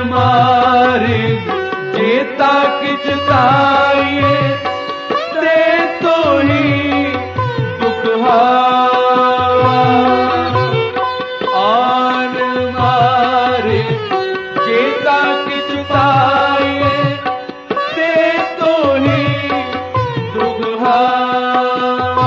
मार्ग जेता किच ताये ते तो ही दुख हावा। आन मार्ग जेता किच ताये ते तो ही दुख हावा।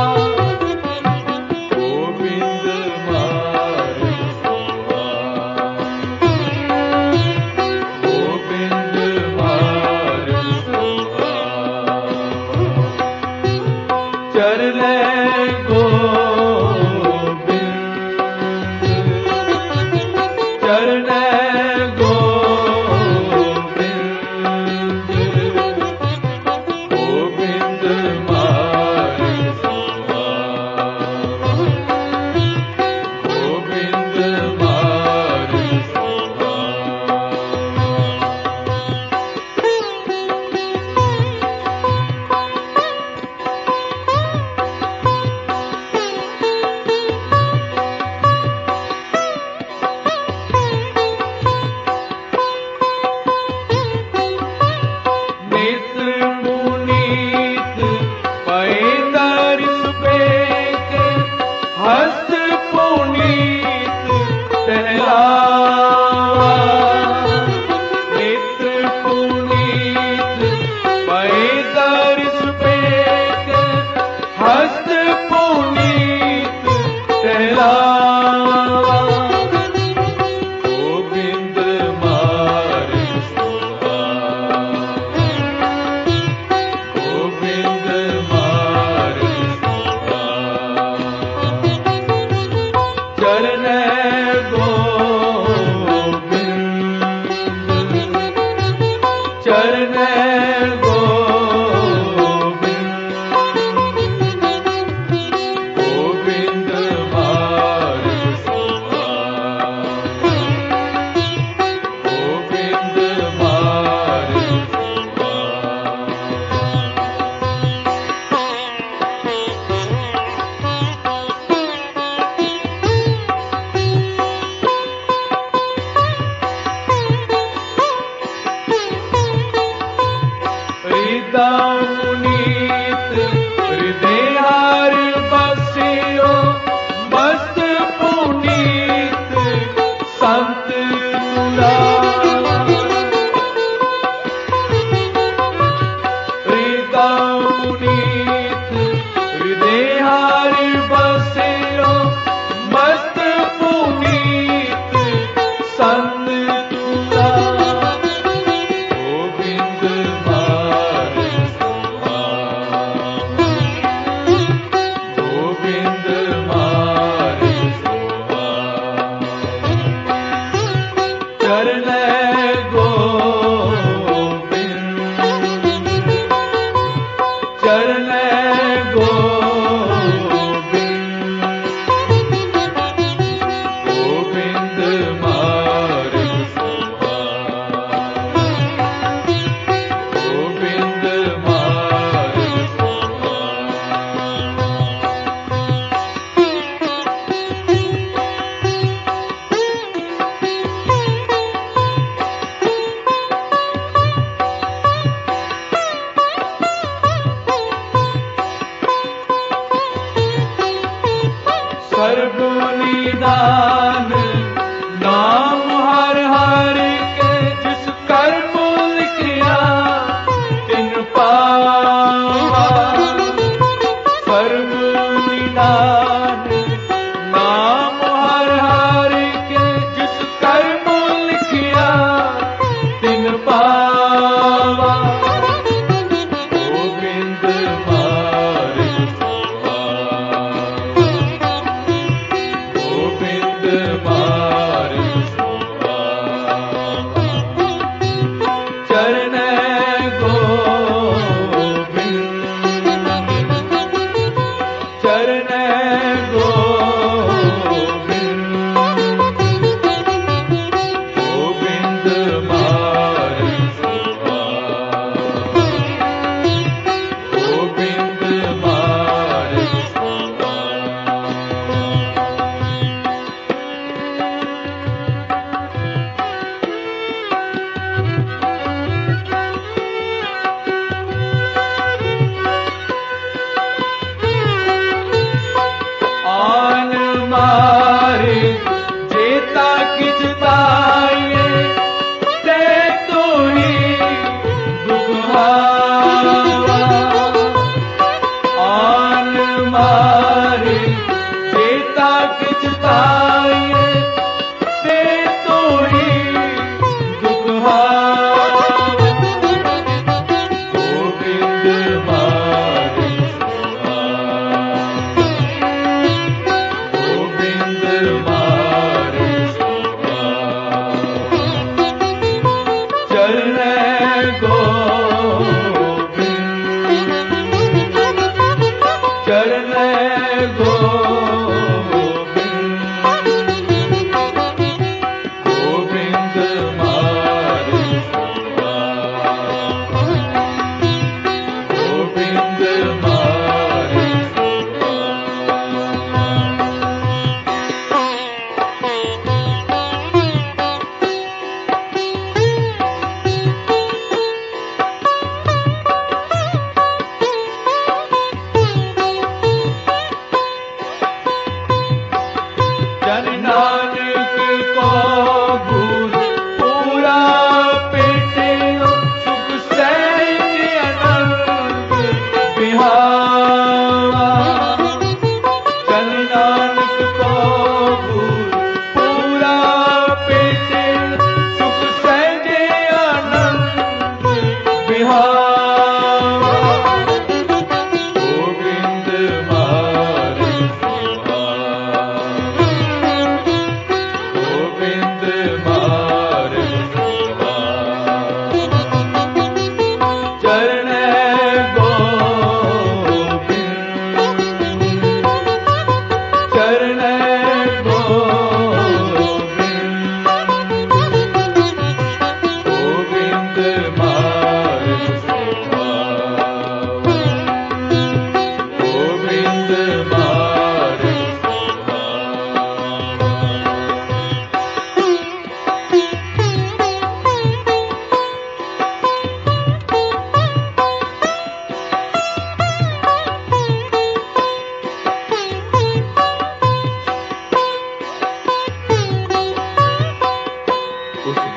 गोविंद मार्ग सुहावा। गोविंद मार्ग सुहावा।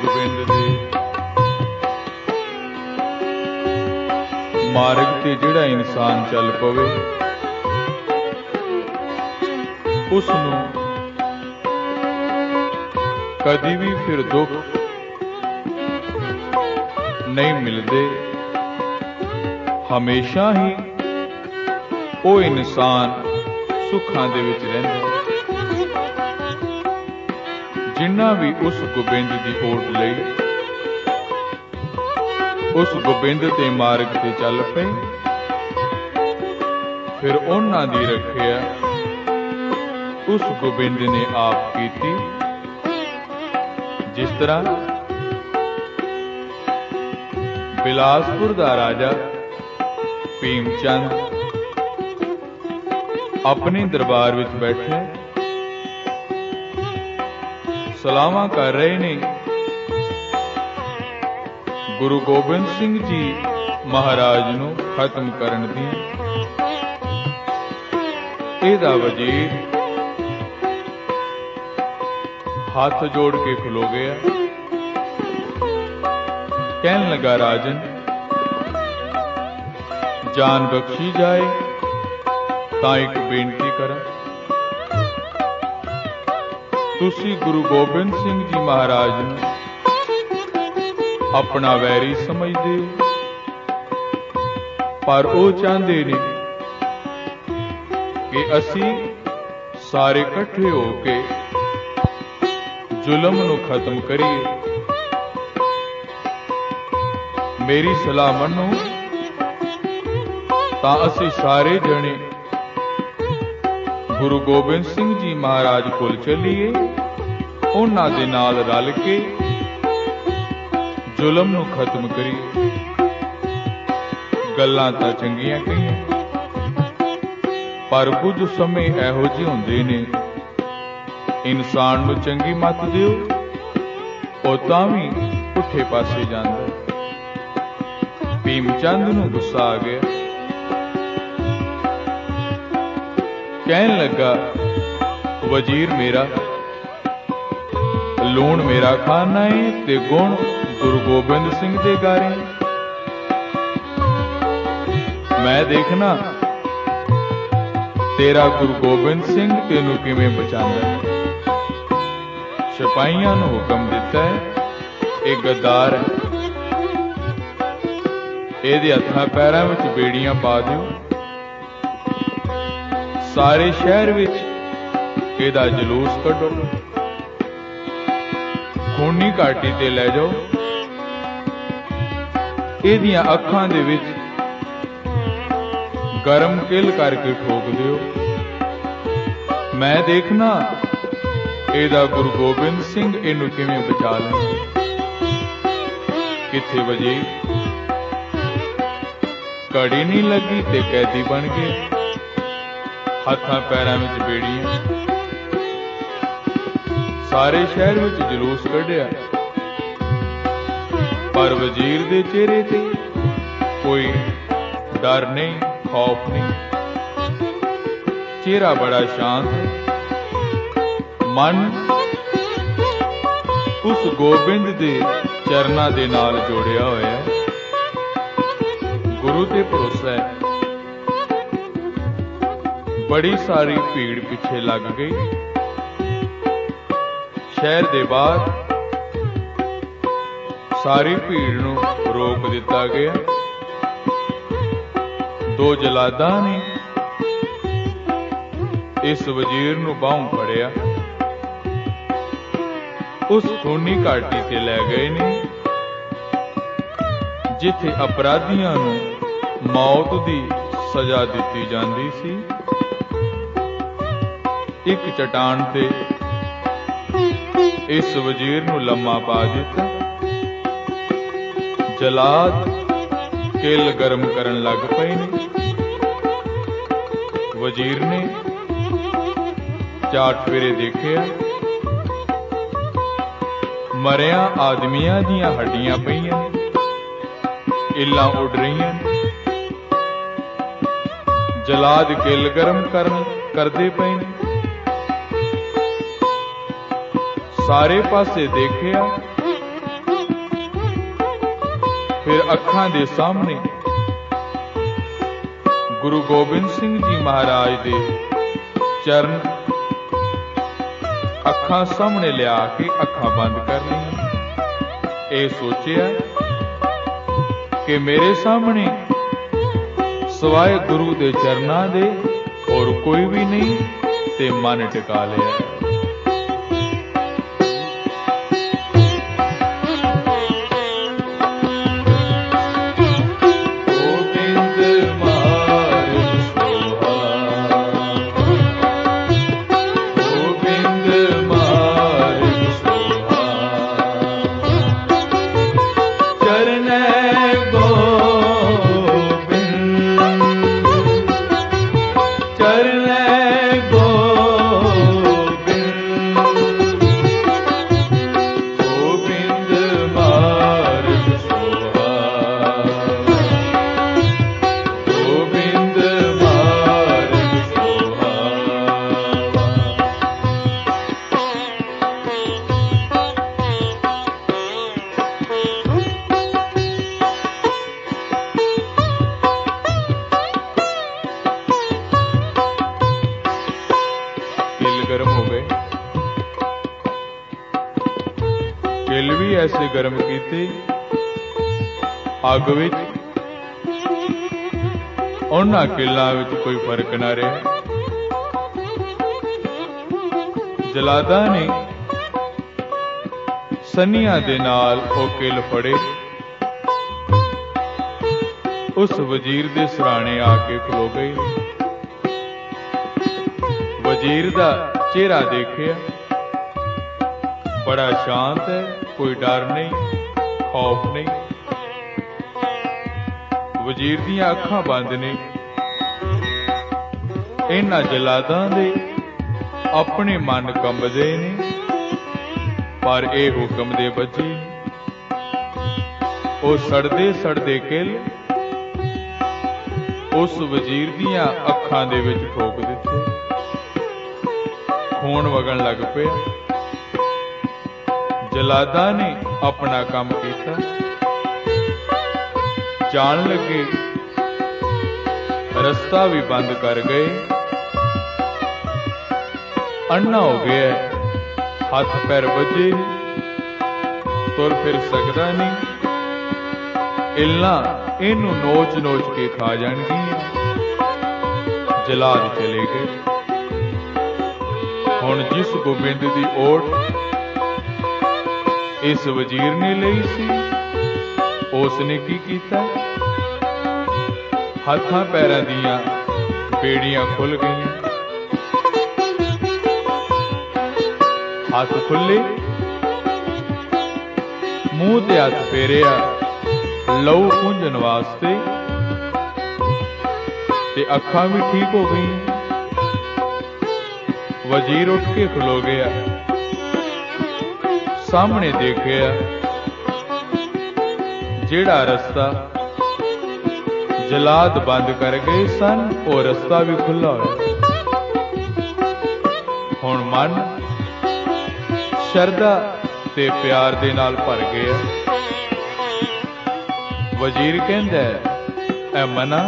गोबिंद दे। मार्ग ते जिहड़ा इंसान चल पवे उस नूं कदी भी फिर दुख नहीं मिलते। हमेशा ही वो इंसान सुखां दे विच रहिंदा। जिन्ना भी उस गोबिंद की ओट लई उस गोबिंद के मार्ग ते चल पे, फिर उन्हां दी रखिया उस गोबिंद ने आप कीती। जिस तरह बिलासपुर दा राजा भीमचंद अपने दरबार विच बैठे सलावां कर रहे ने गुरु गोबिंद सिंह जी महाराज नूं खत्म करन दी। इहदा वजीर हाथ जोड़ के खलो गया। कहन लगा, राजन जान बख्शी जाए तां एक बेनती करा। तुसी गुरु गोबिंद सिंह जी महाराज नूं अपना वैरी समझदे हो, पर वो चाहते ने कि असी सारे इकट्ठे हो के जुल्म नूं खत्म करिए। मेरी सलाह मनो तां असी सारे जने गुरु गोबिंद सिंह जी महाराज कोल चलीए, उन्हां दे नाल रल के जुल्म नूं खत्म करिए। गल्लां तां चंगियां कहियां, पर कुछ समय इहो जिहे हुंदे ने इंसान नूं चंगी मत दिओ ओ तां भी पुठे पासे जांदा। भीमचंद नूं गुस्सा आ गया। कहन लगा, वजीर मेरा लूण मेरा खाना है ते गुण गुरु गोबिंद सिंह दे गारे। मैं देखना तेरा गुरु गोबिंद सिंह तेनू किवें बचांदा है। सिपाहियां नूं हुक्म दिता है, एक गद्दार है, ਇਹਦੇ हत्थां पैरां विच बेड़ियां पा दिओ। सारे शहर विच ਇਹਦਾ जलूस कढो, खूनी घाटी ते लै जाओ। ਇਹਦੀਆਂ ਅੱਖਾਂ ਦੇ ਵਿੱਚ गरम किल करके ठोक दिओ। मैं देखना ਇਹਦਾ गुरु गोबिंद सिंह ਇਹਨੂੰ किवें बचा ले। किथे वजीर घड़ी नहीं लगी ते कैदी बन गए, हत्थां पैरां विच बेड़ियां। सारे शहर विच जलूस कढ़िया, पर वजीर दे चेहरे ते कोई डर नहीं, खौफ नहीं। चेहरा बड़ा शांत है। मन उस गोबिंद दे चरनां दे नाल जोड़िया होया है। गुरु ते भरोसा है। बड़ी सारी भीड़ पिछे लग गई। शहर दे बाहर सारी भीड़ नूं रोक दिता गया। दो जलादां ने इस वजीर नूं बाहों फड़िया, उस खूनी घाटी ते लै गए ने जिथे अपराधियां नूं मौत दी सजा दिती जांदी सी। एक चट्टान ते इस वजीर नूं लम्मा पा दिता। जलाद किल गरम करन लग पए ने। वजीर ने चाट फेरे देखिया, मरिया आदमियां दियां हड्डियां पईयां, इल्लां उड़ रहीआं। जलाद किल गरम करदे पे। सारे पासे देखिया फिर अखां दे सामने गुरु गोबिंद सिंह जी महाराज दे चरण अखां सामने लिया के अखां बंद कर ली। ये सोचिया कि मेरे सामने सवाए गुरु दे चरना दे और कोई भी नहीं, ते मन टिका लिया। किल भी ऐसे गर्म कीते अग विच, उन्हां किल्लां विच कोई फर्क ना रहा। जलादा ने सनिया दे नाल ओ किल फड़े, उस वजीर दे सराणे आके खलो गए। वजीर दा चेहरा देखिया, बड़ा शांत है, कोई डर नहीं, खौफ नहीं। वजीर दियां अखां बंद ने। इन्हां जलादां दे अपने मन कंबदे ने, पर यह हुक्म दे बचे। वो सड़दे सड़दे किल उस वजीर दियां अखां दे विच ठोक दिते, खून वगण लग पिया। जलादा ने अपना काम किया, जान लगे, रास्ता भी बंद कर गए। अन्ना हो गया, हाथ पैर बजे, तुर फिर सकता नहीं। इल्ला इनू नोच नोच के खा जाएंगी। जलाद चले गए। हुण जिस गोबिंद दी ओट इस वजीर ने लई सी, उसने की कीता? हाथां पैरां दियां बेड़ियां खुल गईयां। हाथ खुले, मूंह ते हाथ फेरिया लहू पूंजन वास्ते, ते अखां भी ठीक हो गई। वजीर उठ के खलो गया, सामने देखिया जेड़ा रस्ता जलाद बंद कर गए सन, वो रस्ता भी खुला हो। हुण मन शरदा ते प्यार दे नाल भर गया। वजीर कहंदा ऐ मना,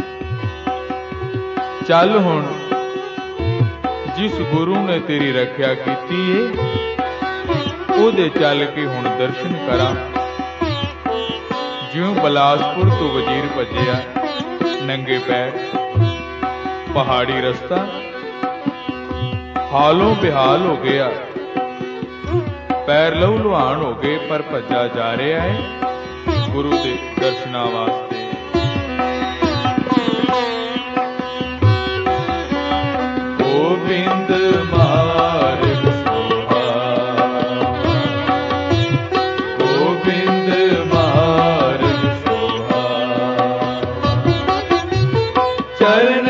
चल हुण जिस गुरु ने तेरी रखिया कीती है, ओदे चल के हुण दर्शन करा। ज्यों बिलासपुर तो वजीर भजिया नंगे पैर, पहाड़ी रस्ता हालों बेहाल हो गया। पैर लहू लुहान हो गए, पर भज्जा जा रहा है गुरु के दर्शना वास्ते। गोबिंद मार्ग सोहा, गोबिंद मार्ग सोहा, चरण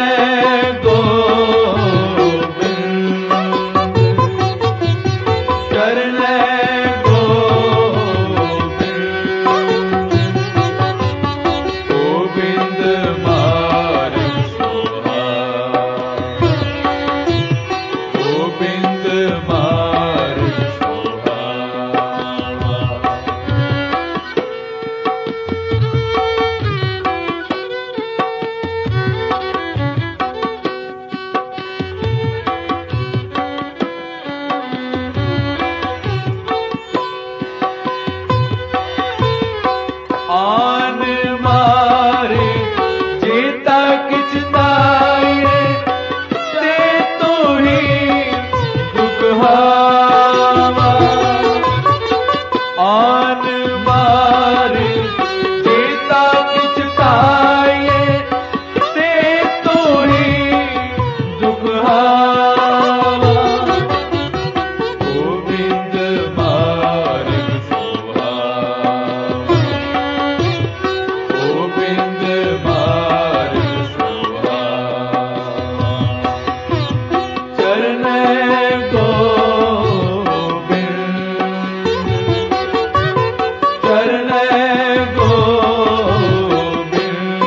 चरणै गोविंद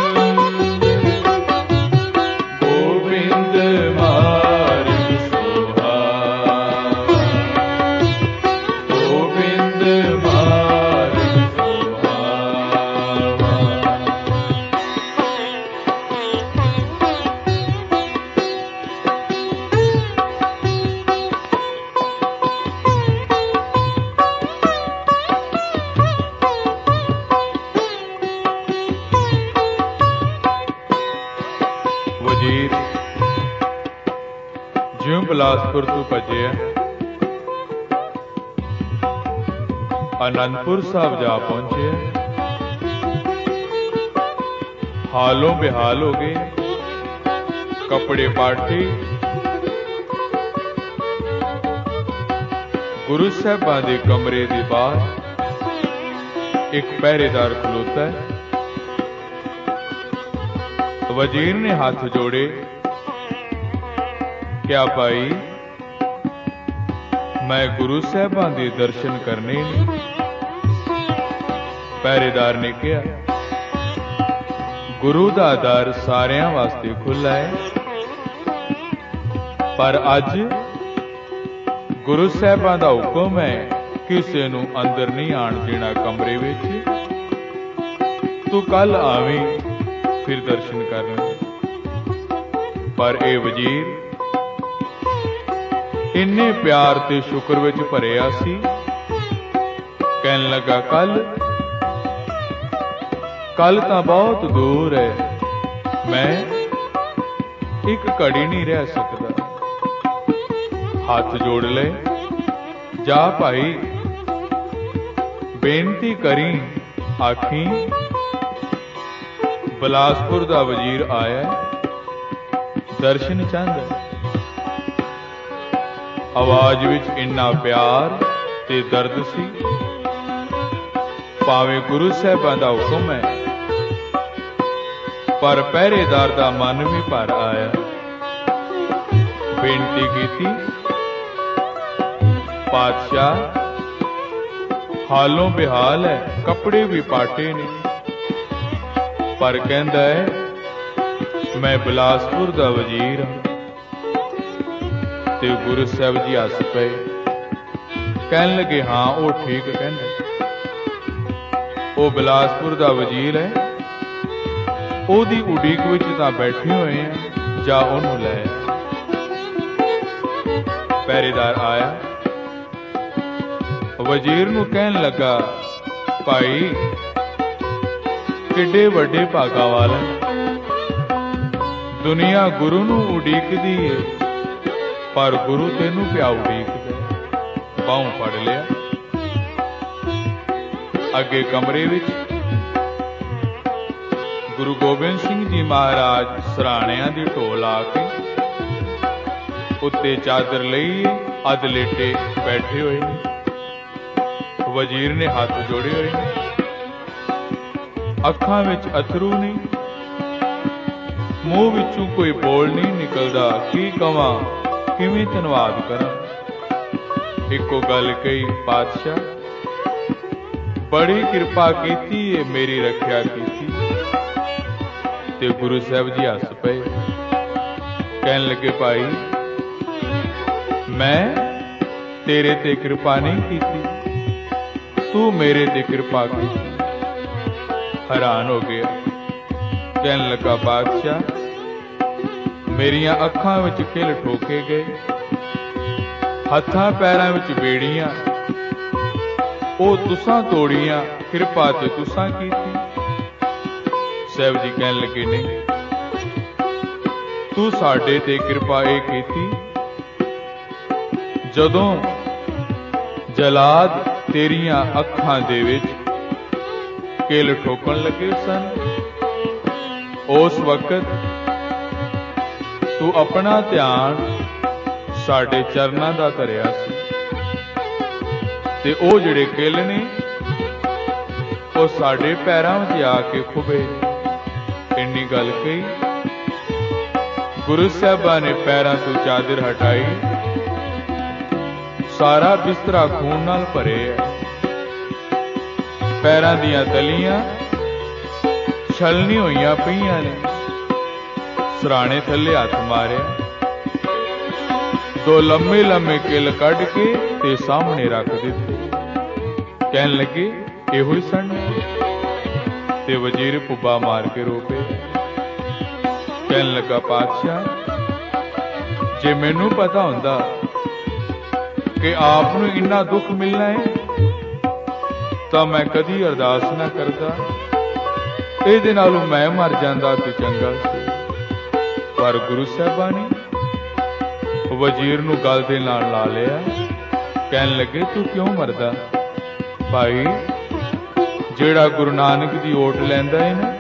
गोविंद मार्ग सुहावा गोविंद मार्ग सुहावा। ਵਜ਼ੀਰ ਜਿਉਂ ਬਿਲਾਸਪੁਰ ਤੋਂ ਭੱਜਿਆ ਆਨੰਦਪੁਰ ਸਾਹਿਬ ਜਾ ਪਹੁੰਚਿਆ। ਹਾਲੋਂ ਬੇਹਾਲ ਹੋ ਗਏ, ਕੱਪੜੇ ਪਾਟੇ। ਗੁਰੂ ਸਾਹਿਬਾਂ ਦੇ ਕਮਰੇ ਦੇ ਬਾਹਰ ਇੱਕ ਪਹਿਰੇਦਾਰ ਖਲੋਤਾ ਹੈ। ਵਜ਼ੀਰ ਨੇ ਹੱਥ ਜੋੜੇ, ਕਿਆ ਭਾਈ, ਮੈਂ ਗੁਰੂ ਸਾਹਿਬਾਂ ਦੇ ਦਰਸ਼ਨ ਕਰਨੇ ਨੇ। ਪਹਿਰੇਦਾਰ ਨੇ ਕਿਹਾ, ਗੁਰੂ ਦਾ ਦਰ ਸਾਰਿਆਂ ਵਾਸਤੇ ਖੁੱਲ੍ਹਾ ਹੈ, ਪਰ ਅੱਜ ਗੁਰੂ ਸਾਹਿਬਾਂ ਦਾ ਹੁਕਮ ਹੈ ਕਿਸੇ ਨੂੰ ਅੰਦਰ ਨਹੀਂ ਆਣ ਦੇਣਾ ਕਮਰੇ ਵਿੱਚ। ਤੂੰ ਕੱਲ ਆਵੀਂ, ਫਿਰ ਦਰਸ਼ਨ ਕਰਨਾ। ਪਰ ਇਹ ਵਜ਼ੀਰ ਇੰਨੇ ਪਿਆਰ ਤੇ ਸ਼ੁਕਰ ਵਿੱਚ ਭਰਿਆ ਸੀ, ਕਹਿਣ ਲੱਗਾ ਕੱਲ ਤਾਂ ਬਹੁਤ ਦੂਰ ਹੈ, ਮੈਂ ਇੱਕ ਘੜੀ ਨਹੀਂ ਰਹਿ ਸਕਦਾ। ਹੱਥ ਜੋੜ ਲੈ, ਜਾ ਭਾਈ, ਬੇਨਤੀ ਕਰੀ, ਆਖੀ ਬਿਲਾਸਪੁਰ ਦਾ ਵਜ਼ੀਰ ਆਇਆ, ਦਰਸ਼ਨ ਚਾਹੁੰਦਾ। ਆਵਾਜ਼ ਵਿੱਚ ਇੰਨਾ ਪਿਆਰ ਤੇ ਦਰਦ ਸੀ, ਭਾਵੇਂ ਗੁਰੂ ਸਾਹਿਬਾਂ ਦਾ ਹੁਕਮ ਹੈ, ਪਰ ਪਹਿਰੇਦਾਰ ਦਾ ਮਨ ਵੀ ਭਰ ਆਇਆ। ਬੇਨਤੀ ਕੀਤੀ, ਪਾਤਸ਼ਾਹ ਹਾਲੋਂ ਬੇਹਾਲ ਹੈ, ਕੱਪੜੇ ਵੀ ਪਾਟੇ ਨੇ, ਪਰ ਕਹਿੰਦਾ ਹੈ ਮੈਂ ਬਿਲਾਸਪੁਰ ਦਾ ਵਜ਼ੀਰ ਹਾਂ। ਤੇ ਗੁਰੂ ਸਾਹਿਬ ਜੀ ਹੱਸ ਪਏ, ਕਹਿਣ ਲੱਗੇ, ਹਾਂ ਉਹ ਠੀਕ ਕਹਿੰਦਾ, ਉਹ ਬਿਲਾਸਪੁਰ ਦਾ ਵਜ਼ੀਰ ਹੈ, ਉਹਦੀ ਉਡੀਕ ਵਿੱਚ ਤਾਂ ਬੈਠੇ ਹੋਏ ਆ, ਜਾ ਉਹਨੂੰ ਲੈ ਆ। ਪਹਿਰੇਦਾਰ ਆਇਆ, ਵਜ਼ੀਰ ਨੂੰ ਕਹਿਣ ਲੱਗਾ, ਭਾਈ ਕਿੱਡੇ ਵੱਡੇ ਭਾਗਾਂ ਵਾਲਾ, ਦੁਨੀਆ ਗੁਰੂ ਨੂੰ ਉਡੀਕਦੀ ਏ, ਪਰ ਗੁਰੂ ਤੈਨੂੰ ਪਿਆ ਉਡੀਕਦਾ। ਬਾਹੋਂ ਫੜ ਲਿਆ, ਅੱਗੇ ਕਮਰੇ ਵਿੱਚ ਗੁਰੂ ਗੋਬਿੰਦ ਸਿੰਘ ਜੀ ਮਹਾਰਾਜ ਸਰਾਣਿਆਂ ਦੀ ਢੋਲ ਆ ਕੇ ਉੱਤੇ ਚਾਦਰ ਲਈ ਅੱਧ ਲੇਟੇ ਬੈਠੇ ਹੋਏ ਨੇ। ਵਜ਼ੀਰ ਨੇ ਹੱਥ ਜੋੜੇ ਹੋਏ ਨੇ, ਅੱਖਾਂ ਵਿੱਚ ਅਥਰੂ ਨਹੀਂ, ਮੂੰਹ ਵਿੱਚੋਂ ਕੋਈ ਬੋਲ ਨਹੀਂ ਨਿਕਲਦਾ। ਕੀ ਕਵਾਂ, ਕਿਵੇਂ ਧੰਨਵਾਦ ਕਰਾਂ। ਇੱਕੋ ਗੱਲ ਕਹੀ, ਪਾਤਸ਼ਾਹ ਬੜੀ ਕਿਰਪਾ ਕੀਤੀ ਏ, ਮੇਰੀ ਰੱਖਿਆ ਕੀਤੀ। ਤੇ ਗੁਰੂ ਸਾਹਿਬ ਜੀ ਹੱਸ ਪਏ, ਕਹਿਣ ਲੱਗੇ, ਭਾਈ ਮੈਂ ਤੇਰੇ ਤੇ ਕਿਰਪਾ ਨਹੀਂ ਕੀਤੀ, ਤੂੰ ਮੇਰੇ ਤੇ ਕਿਰਪਾ ਕੀਤੀ। ਹੈਰਾਨ ਹੋ ਗਿਆ, ਕਹਿਣ ਲੱਗਾ, ਬਾਦਸ਼ਾਹ ਮੇਰੀਆਂ ਅੱਖਾਂ ਵਿੱਚ ਕਿਲ ਠੋਕੇ ਗਏ, ਹੱਥਾਂ ਪੈਰਾਂ ਵਿੱਚ ਬੇੜੀਆਂ, ਉਹ ਤੁਸਾਂ ਤੋੜੀਆਂ, ਕਿਰਪਾ ਤੇ ਤੁਸਾਂ ਕੀਤੀ। ਸਾਹਿਬ ਜੀ ਕਹਿਣ ਲੱਗੇ, ਨਹੀਂ, ਤੂੰ ਸਾਡੇ ਤੇ ਕਿਰਪਾ ਇਹ ਕੀਤੀ ਜਦੋਂ ਜਲਾਦ ਤੇਰੀਆਂ ਅੱਖਾਂ ਦੇ ਵਿੱਚ ਕਿਲ ਠੋਕਣ ਲੱਗੇ ਸਨ, ਉਸ ਵਕਤ ਤੂੰ ਆਪਣਾ ਧਿਆਨ ਸਾਡੇ ਚਰਨਾਂ ਦਾ ਧਰਿਆ ਸੀ, ਤੇ ਉਹ ਜਿਹੜੇ ਕਿਲ ਨੇ ਉਹ ਸਾਡੇ ਪੈਰਾਂ ਵਿੱਚ ਆ ਕੇ ਖੁਬੇ। ਇੰਨੀ ਗੱਲ ਕਹੀ, ਗੁਰੂ ਸਾਹਿਬਾਂ ਨੇ ਪੈਰਾਂ ਤੋਂ ਚਾਦਰ ਹਟਾਈ, ਸਾਰਾ ਬਿਸਤਰਾ ਖੂਨ ਨਾਲ ਭਰੇ ਹੈ। पैरां दियां तलियां छलनी होईयां पईयां ने। सराणे थल्ले हथ मारिया, दो लम्मे लम्मे किल कढ़ के ते सामने रख दिते। कहन लगे इहो ही सन। ते वजीर पुब्बा मार के रो पे। कहन लगा पातशाह, जे मैनू पता हुंदा कि आप नूं इन्ना दुख मिलना है तां मैं कदी अरदास ना करदा, इहदे नालों मैं मर जांदा ते चंगा सी। पर गुरु साहिबां ने वजीर नूं गल दे नाल ला लिया। कहन लगे तू क्यों मरदा? भाई, जेड़ा गुरु नानक दी ओट लैंदा है ना,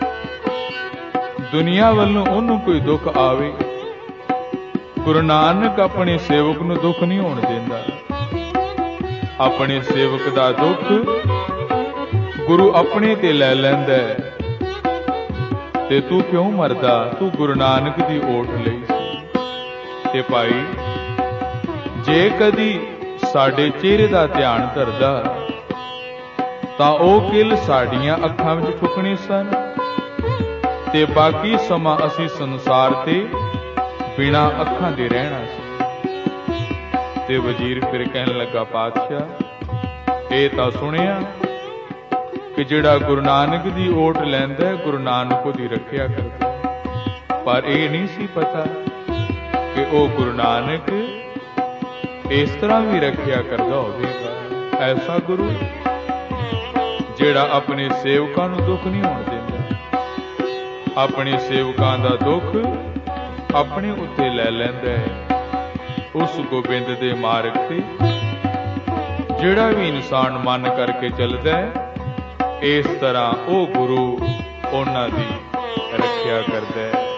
दुनिया वल्लों ओनू कोई दुख आवे, गुरु नानक अपने सेवक नूं दुख नहीं होण देंदा। अपने सेवक दा दुख गुरु अपने ते लै लैंदा है। ते तू क्यों मरदा? तू गुरु नानक दी ओट लई सी। ते भाई, जे कदी साडे चेहरे दा ध्यान धरदा तां ओह किल साडियां अखां विच ठुकणे सन ते बाकी समा असी संसार ते बिना अखां दे रहना सी। ते वजीर फिर कहन लगा पातशाह, ये तां सुनिया कि जिहड़ा गुरु नानक दी ओट लैंदा है गुरु नानक ओहदी रखिया करदा, पर यह नहीं सी पता कि ओ गुरु नानक इस तरह भी रखिया करदा होवेगा। ऐसा गुरु जिहड़ा अपने सेवकां नूं दुख नहीं होण दिंदा, अपने सेवकां दा दुख अपने उत्ते लै लैंदा है। उस गोबिंद दे मार्ग ते जिहड़ा भी इंसान मन करके चलदा है, इस तरह ओ गुरु उन्हां दी रखिया करदा है।